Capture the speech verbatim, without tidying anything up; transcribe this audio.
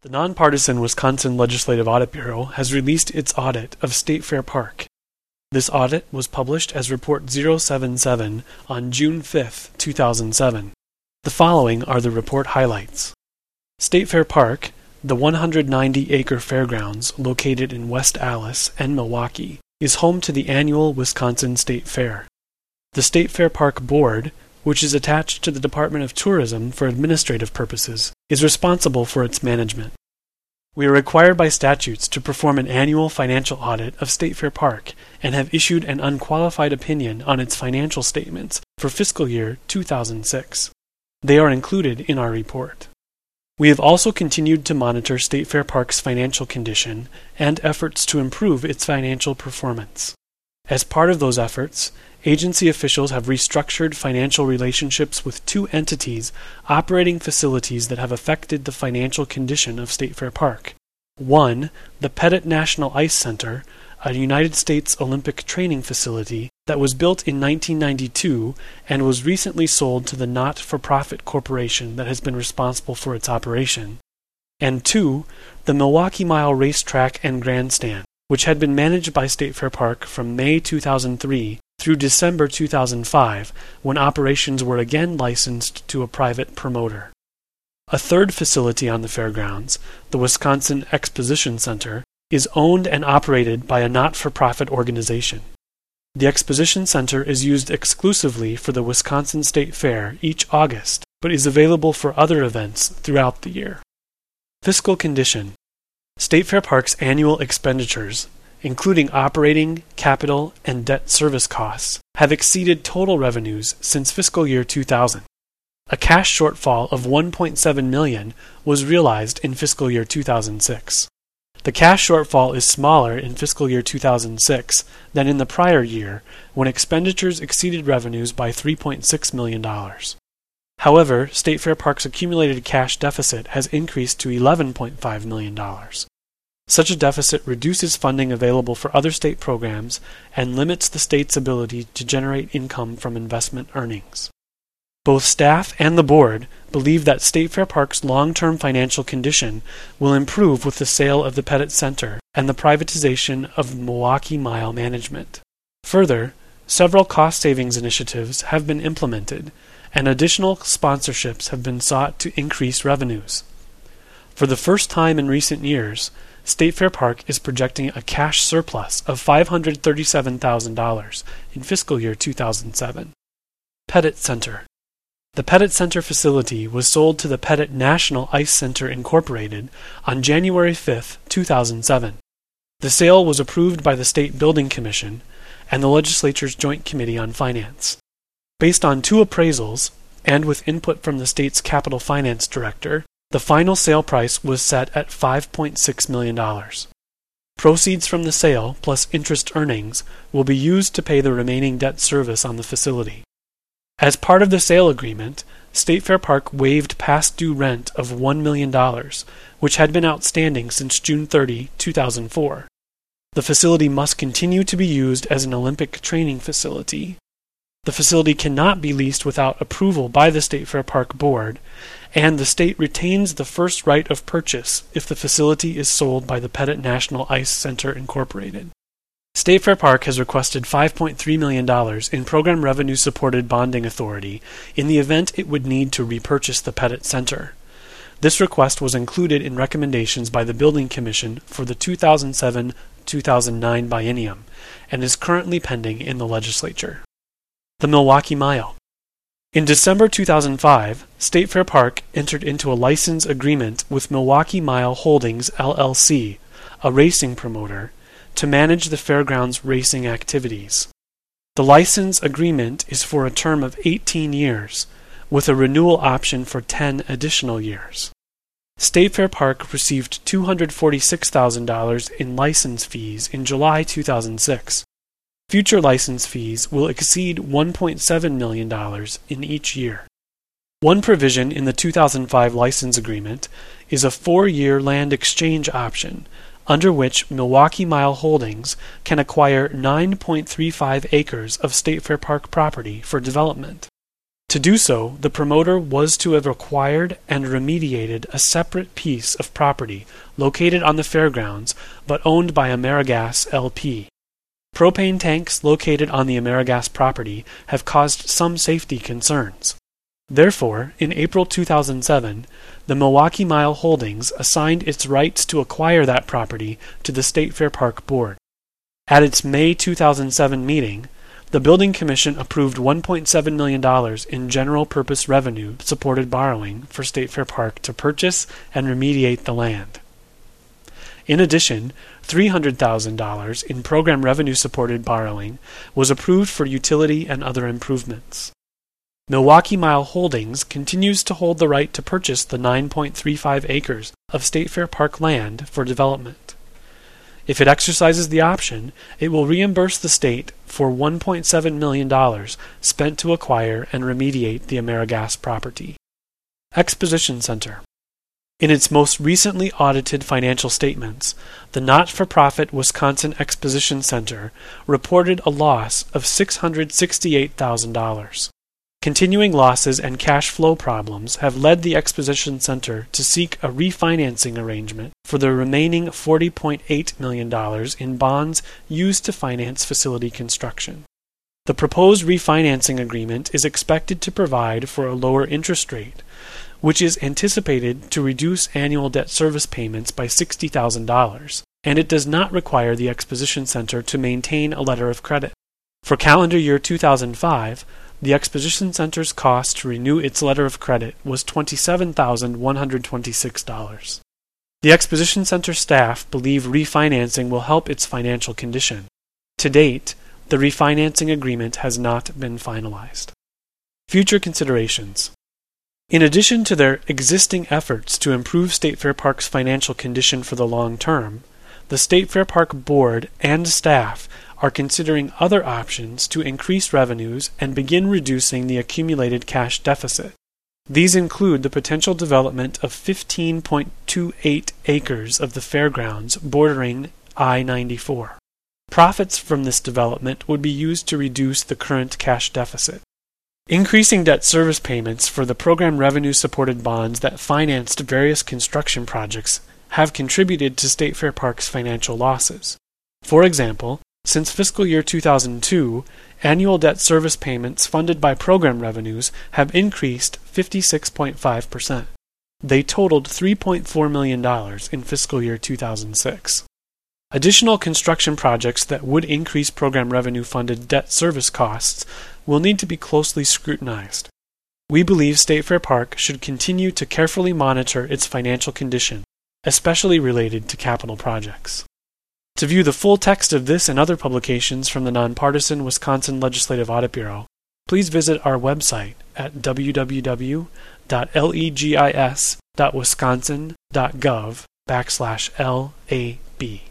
The nonpartisan Wisconsin Legislative Audit Bureau has released its audit of State Fair Park. This audit was published as Report zero seven seven on June fifth, two thousand seven. The following are the report highlights. State Fair Park, the one hundred ninety acre fairgrounds located in West Allis and Milwaukee, is home to the annual Wisconsin State Fair. The State Fair Park Board, which is attached to the Department of Tourism for administrative purposes, is responsible for its management. We are required by statutes to perform an annual financial audit of State Fair Park and have issued an unqualified opinion on its financial statements for fiscal year two thousand six. They are included in our report. We have also continued to monitor State Fair Park's financial condition and efforts to improve its financial performance. As part of those efforts, agency officials have restructured financial relationships with two entities operating facilities that have affected the financial condition of State Fair Park. One, the Pettit National Ice Center, a United States Olympic training facility that was built in nineteen ninety-two and was recently sold to the not-for-profit corporation that has been responsible for its operation. And two, the Milwaukee Mile Racetrack and Grandstand, which had been managed by State Fair Park from May two thousand three through December two thousand five, when operations were again licensed to a private promoter. A third facility on the fairgrounds, the Wisconsin Exposition Center, is owned and operated by a not-for-profit organization. The Exposition Center is used exclusively for the Wisconsin State Fair each August, but is available for other events throughout the year. Fiscal condition. State Fair Park's annual expenditures, including operating, capital, and debt service costs, have exceeded total revenues since fiscal year two thousand. A cash shortfall of one point seven million dollars was realized in fiscal year two thousand six. The cash shortfall is smaller in fiscal year two thousand six than in the prior year, when expenditures exceeded revenues by three point six million dollars. However, State Fair Park's accumulated cash deficit has increased to eleven point five million dollars. Such a deficit reduces funding available for other state programs and limits the state's ability to generate income from investment earnings. Both staff and the board believe that State Fair Park's long-term financial condition will improve with the sale of the Pettit Center and the privatization of Milwaukee Mile Management. Further, several cost savings initiatives have been implemented, and additional sponsorships have been sought to increase revenues. For the first time in recent years, State Fair Park is projecting a cash surplus of five hundred thirty-seven thousand dollars in fiscal year two thousand seven. Pettit Center. The Pettit Center facility was sold to the Pettit National Ice Center Incorporated on January fifth, two thousand seven. The sale was approved by the State Building Commission and the Legislature's Joint Committee on Finance. Based on two appraisals, and with input from the state's Capital Finance Director, the final sale price was set at five point six million dollars. Proceeds from the sale, plus interest earnings, will be used to pay the remaining debt service on the facility. As part of the sale agreement, State Fair Park waived past due rent of one million dollars, which had been outstanding since June thirtieth, two thousand four. The facility must continue to be used as an Olympic training facility. The facility cannot be leased without approval by the State Fair Park Board, and the state retains the first right of purchase if the facility is sold by the Pettit National Ice Center Incorporated. State Fair Park has requested five point three million dollars in program revenue-supported bonding authority in the event it would need to repurchase the Pettit Center. This request was included in recommendations by the Building Commission for the two thousand seven to two thousand nine biennium and is currently pending in the legislature. The Milwaukee Mile. In December two thousand five, State Fair Park entered into a license agreement with Milwaukee Mile Holdings, L L C, a racing promoter, to manage the fairground's racing activities. The license agreement is for a term of eighteen years, with a renewal option for ten additional years. State Fair Park received two hundred forty-six thousand dollars in license fees in July two thousand six. Future license fees will exceed one point seven million dollars in each year. One provision in the two thousand five license agreement is a four-year land exchange option, under which Milwaukee Mile Holdings can acquire nine point three five acres of State Fair Park property for development. To To do so, the promoter was to have acquired and remediated a separate piece of property located on the fairgrounds but owned by AmeriGas L P. Propane tanks located on the AmeriGas property have caused some safety concerns. Therefore, in April two thousand seven, the Milwaukee Mile Holdings assigned its rights to acquire that property to the State Fair Park Board. At its May two thousand seven meeting, the Building Commission approved one point seven million dollars in general-purpose revenue-supported borrowing for State Fair Park to purchase and remediate the land. In addition, three hundred thousand dollars in program revenue-supported borrowing was approved for utility and other improvements. Milwaukee Mile Holdings continues to hold the right to purchase the nine point three five acres of State Fair Park land for development. If it exercises the option, it will reimburse the state for one point seven million dollars spent to acquire and remediate the AmeriGas property. Exposition Center. In its most recently audited financial statements, the not-for-profit Wisconsin Exposition Center reported a loss of six hundred sixty-eight thousand dollars. Continuing losses and cash flow problems have led the Exposition Center to seek a refinancing arrangement for the remaining forty point eight million dollars in bonds used to finance facility construction. The proposed refinancing agreement is expected to provide for a lower interest rate, which is anticipated to reduce annual debt service payments by sixty thousand dollars, and it does not require the Exposition Center to maintain a letter of credit. For calendar year two thousand five, the Exposition Center's cost to renew its letter of credit was twenty-seven thousand one hundred twenty-six dollars. The Exposition Center staff believe refinancing will help its financial condition. To date, the refinancing agreement has not been finalized. Future considerations. In addition to their existing efforts to improve State Fair Park's financial condition for the long term, the State Fair Park Board and staff are considering other options to increase revenues and begin reducing the accumulated cash deficit. These include the potential development of fifteen point two eight acres of the fairgrounds bordering I ninety-four. Profits from this development would be used to reduce the current cash deficit. Increasing debt service payments for the program revenue-supported bonds that financed various construction projects have contributed to State Fair Park's financial losses. For example, since fiscal year two thousand two, annual debt service payments funded by program revenues have increased fifty-six point five percent. They totaled three point four million dollars in fiscal year two thousand six. Additional construction projects that would increase program revenue-funded debt service costs will need to be closely scrutinized. We believe State Fair Park should continue to carefully monitor its financial condition, especially related to capital projects. To view the full text of this and other publications from the nonpartisan Wisconsin Legislative Audit Bureau, please visit our website at w w w dot legis dot wisconsin dot gov backslash L A B.